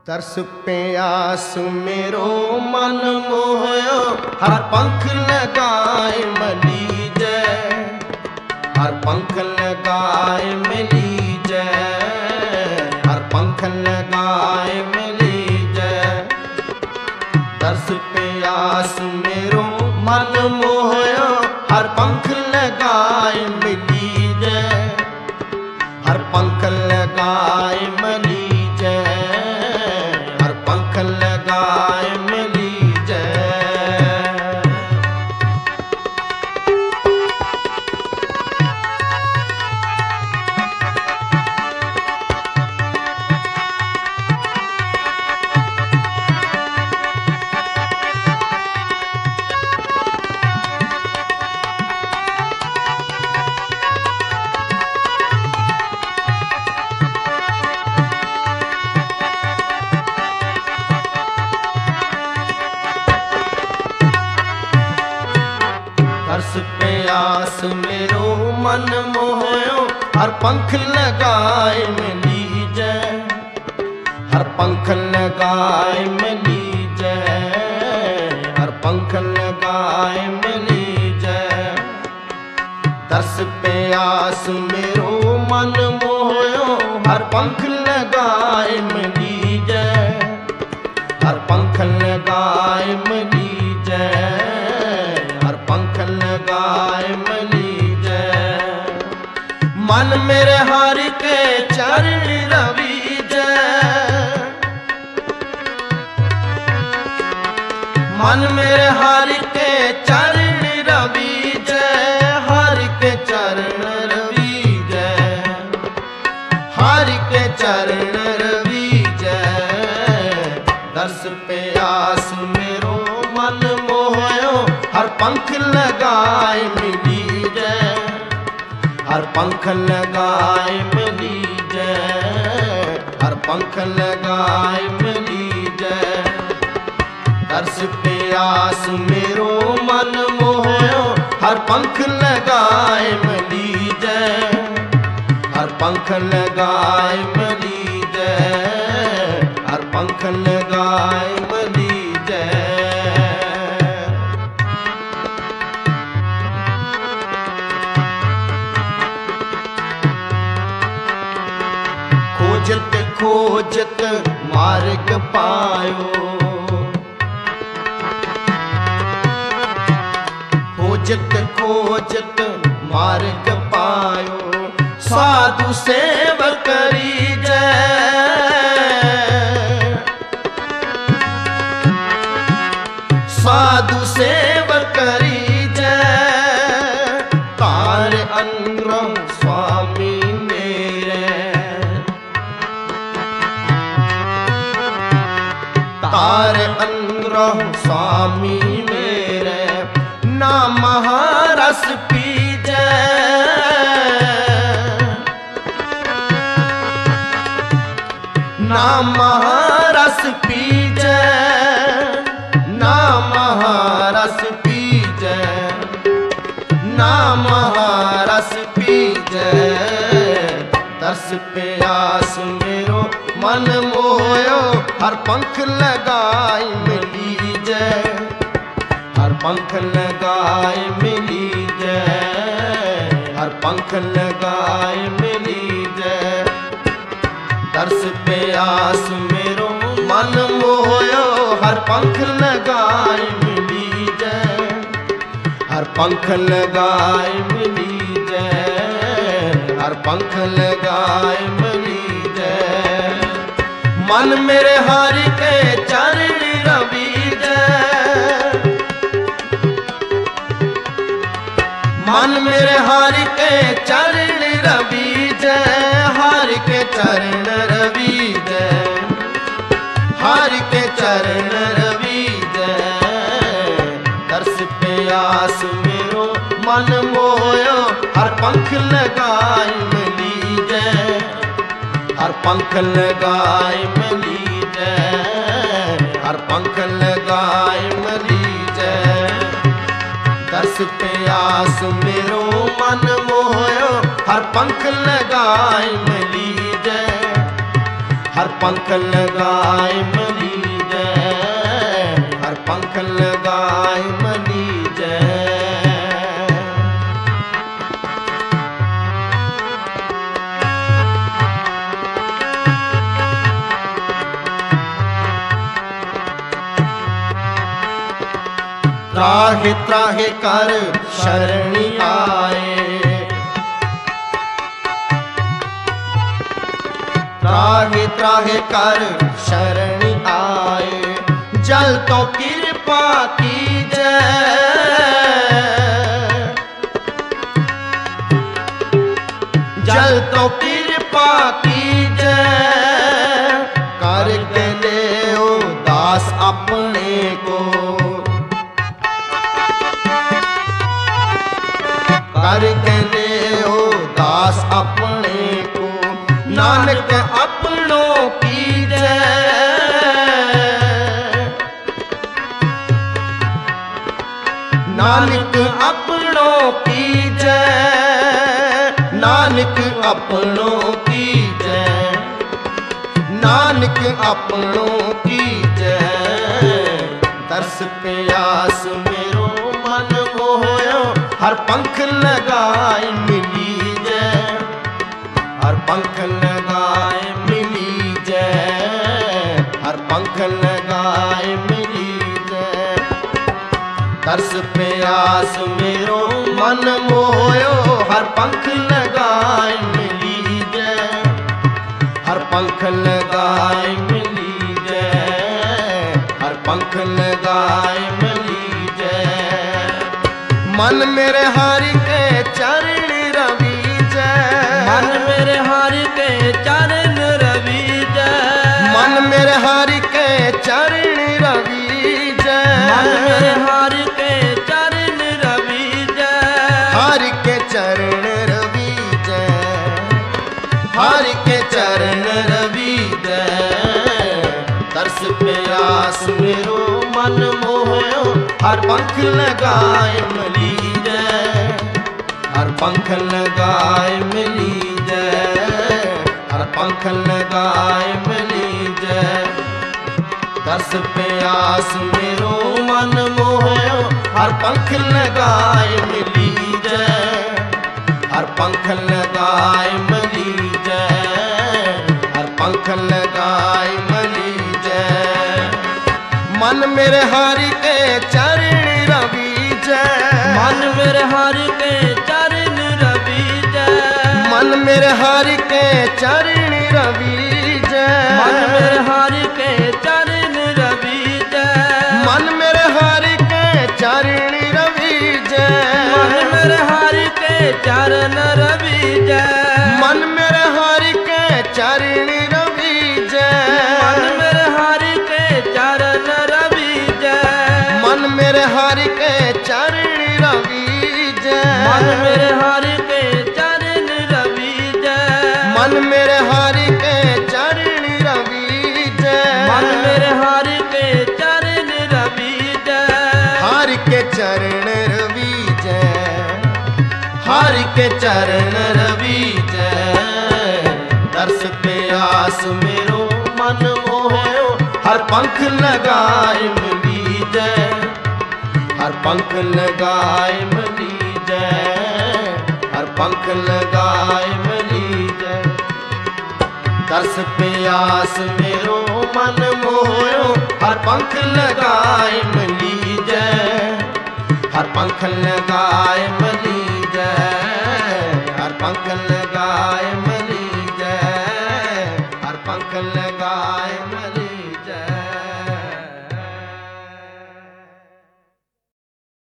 तरस प्यास मेरो मन मोहयो, हर पंख लगाए मली जय, हर पंख लगाए मिली जय, हर पंख लगाए मिली जय। तरस प्यास मेरो मन मोहयो, हर पंख लगाए मिली जय, हर पंख लगाए मिली तरस प्यास मेरो मन मोहयो, हर पंख लगाए मिली जय, हर पंख लगाए मिली जय, हर पंख लगाए मिली जय। तरस प्यास मेरो मन मोहयो, हर पंख लगाए मिली जय, हर पंख लगाए मिली जय, हर पंख लगाए मिली जय। मन मेरे हरि के चरण रवि जय, मन मेरे हरि के चरण रवि जय, हरि के चरण रवि जय, हरि के चरण रवि जय। दर्श प्यास मेरो मन मोहयो, हर पंख लगाए मिली जय, हर पंख लगाए मिली जय, हर पंख लगाए मिली जय। तरस प्यास मेरो मन मोहयो, हर पंख लगाए मिली जय, हर पंख लगाए मिली जय, हर पंख लगाए मिली जय। खोजत खोजत मार्ग पायो, खोजत खोजत मार्ग पायो, साधु सेवक करी जय, साधु सेवक करी जय। तार अनुग्रह स्वामी मेरे, तार अनुग्रह स्वामी मेरे, ना महारस पी जय, ना महारस पी जय, ना महारस पी जय, ना महारस पी जय। तरस प्यास मेरो मन मोहयो, हर पंख लगाए मिली जय, हर पंख लगाए मिली जय, हर पंख लगाए मिली जय। तरस प्यास मेरो मन मोहयो, हर पंख लगाए मिली जय, हर पंख लगाए मिली जय, हर पंख लगाए मिली जय। मन मेरे हरि के चरण रवि जय, मन मेरे हरि के चरण रवि जय, हरि के चरण रवि जय, हरि के चरण रवि जय। तरस प्यास मेरो मन मोहयो, हर पंख लगाए मिली जय, हर पंख लगाए मिली जय, हर पंख लगाए मिली जय। तरस प्यास मेरो मन मोहयो, हर पंख लगाए मिली जय, हर पंख लगाए मली जय, हर पंख लगाए मली जय। त्राहे त्राहे कर शरणी आए, त्राहे त्राहे कर शरणी आए। जल तो कृपा की जय, जल तो कृपा की जय। करके ले ओ दास अपने को, करके ले ओ दास अपने को। नानक अपनों की जय, नानक अपनों की जय, नानक अपनों की जय, नानक अपनों की जय। तरस प्यास मेरो मन मोहयो, हर पंख लगाए मिली जय, हर पंख लगाए मिली जय, हर पंख लगाए मिली जय। तरस प्यास मेरो मन मोयो, हर पंख लगाए मिली जय, हर पंख लगाए मिली जय, हर पंख लगाए मिली जय। मन मेरे हरि के चरण रवि जय, मन मेरे हरि के चरण रवि जय, मन मेरे हरि के चरण रवि जय, मन मेरे हरि के चरण रवि जय, हरि के चरण रवि जय, हरि के चरण रवि जय। तरस प्यास मेरो मन मोहयो, हर पंख लगाए मिली जय, हर पंख लगाए मिली जय, हर पंख लगाए मिली जय। तरस प्यास मेरो मन मोहयो, हर पंख लगाए मिली जय, हर पंख लगाए मिली जय, हर पंख लगाए मिली जय। मन मेरे हरि के चरण रवि जय, मन मेरे हरि के चरण रवि जय, मन मेरे हरि के चरण रवि जय, मन मेरे हरि के चरण रवि जय, मन मेरे हरि के चरण रवि जय, मन मेरे हरि के चरण रवि जय, मन मेरे हरि के चरण रवि जय, मन मेरे हरि के चरण रवि जय, मन मेरे हरि के चरण रवि जय, मन मेरे हरि के चरण रवि जय, मन मेरे हरि के चरण रवि जय, मन मेरे हरि के चरण रवि जय, हरि के चरण रवि जय, हरि के चरण रवि जय। दर्श प्यास मेरो मन मोहयो, हर पंख लगाए मिली जय, हर पंख लगाए मिली जय, हर पंख लगाए मिली जय। दर्श प्यास मेरो मन मोहयो, हर पंख लगाए मिली जय, हर पंख लगाए मिली जय, हर पंख लगाए